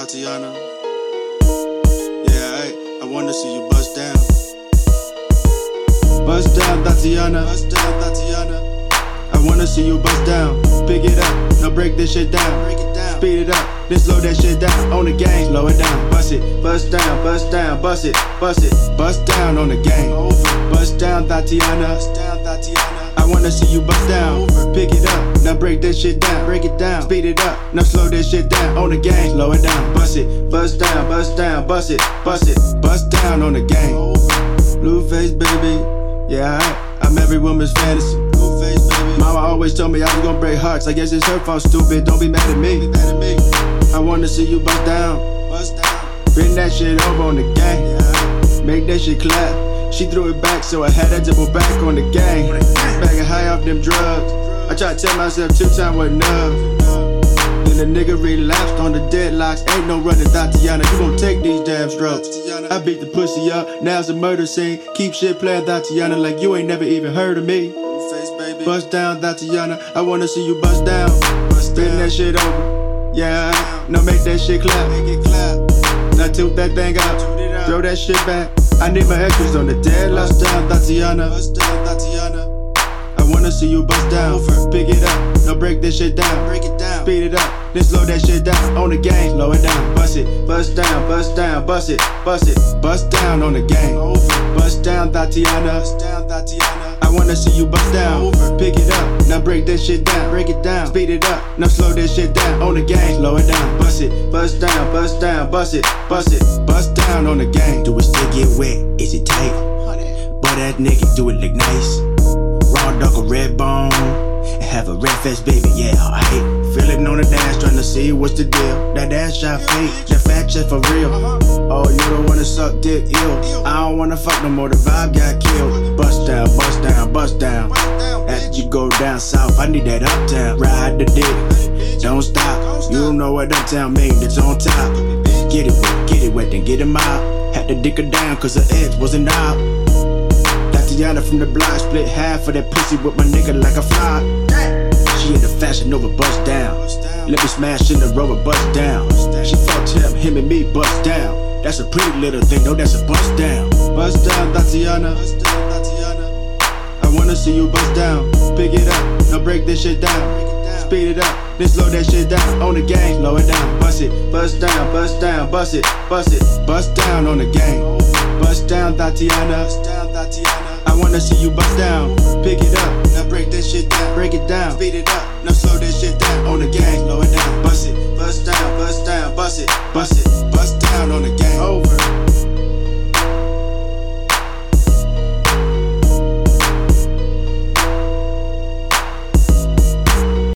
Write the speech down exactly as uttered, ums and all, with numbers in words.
Tatiana. Yeah, I, I wanna see you bust down. Bust down, Tatiana. Bust down, Tatiana. I wanna see you bust down. Pick it up, now break this shit down. Break it down. Speed it up, then slow that shit down. On the game, slow it down. Bust it, bust down, bust down, bust it, bust it, bust down on the game. Bust down, Tatiana. Bust down, Tatiana. I wanna see you bust down. Pick it up, now break this shit down. Break it down, speed it up, now slow this shit down. On the game, slow it down. Bust it, bust down, bust down, bust it, bust it, bust down on the game. Blueface, baby. Yeah, I, I'm every woman's fantasy. Blueface, baby. Mama always told me I was gonna break hearts. I guess it's her fault, stupid. Don't be mad at me. Be mad at me. I wanna see you bust down. Bust down. Bring that shit over on the gang. Yeah. Make that shit clap. She threw it back, so I had to double back on the gang. Bagging high off them drugs. I tried to tell myself two times wasn't enough. Then the nigga relapsed on the deadlocks. Ain't no running, Tatiana. You gon' take these damn strokes. I beat the pussy up, now it's a murder scene. Keep shit playing, Tatiana, like you ain't never even heard of me. Bust down, Tatiana. I wanna see you bust down. Spin that shit over. Yeah, now make that shit clap. Now tilt that thing out. Throw that shit back. I need my extras on the deadlock. Bust down, Tatiana. Bust down, Tatiana. I wanna see you bust down. Pick it up, now break this shit down. Break it down, speed it up, then slow that shit down. On the game, slow it down. Bust it, bust down, bust down, bust it, bust it, bust down on the game. Bust down, Tatiana. Bust down, Tatiana. I wanna see you bust down. Pick it up, now break this shit down. Break it down, speed it up, now slow this shit down. On the game, slow it down. Bust it, bust down, bust down, bust it, bust it, bust down on the game. Do it still get wet? Is it tight? But that nigga do it look nice. Raw dog a red bone, and have a red fest baby, yeah, alright. Feeling on the dash, trying to see what's the deal. That ass shot fake, that fat shit for real. Oh, you don't wanna suck dick, ill. I don't wanna fuck no more, the vibe got killed. Bust down, bust down, bust down. After you go down south, I need that uptown. Ride the dick, don't stop. You don't know what uptown mean, it's on top. Get it wet, get it wet, then get him out. Had to dick her down, cause her edge wasn't out. Tatiana from the block, split half of that pussy with my nigga like a fly. She in the Fashion Nova, bust down. Let me smash in the Rover, bust down. She fucked him, him and me, bust down. That's a pretty little thing, no, that's a bust down. Bust down, Tatiana. I wanna see you bust down. Pick it up, now break this shit down. Speed it up, then slow that shit down. On the game, slow it down. Bust it, bust down, bust down, bust it, bust it, bust down on the game. Bust down, Tatiana. I wanna see you bust down. Pick it up, now break this shit down. Break it down, speed it up, now slow this shit down. On the game, slow it down. Bust it, bust down, bust down, bust it, bust it, bust down on the game.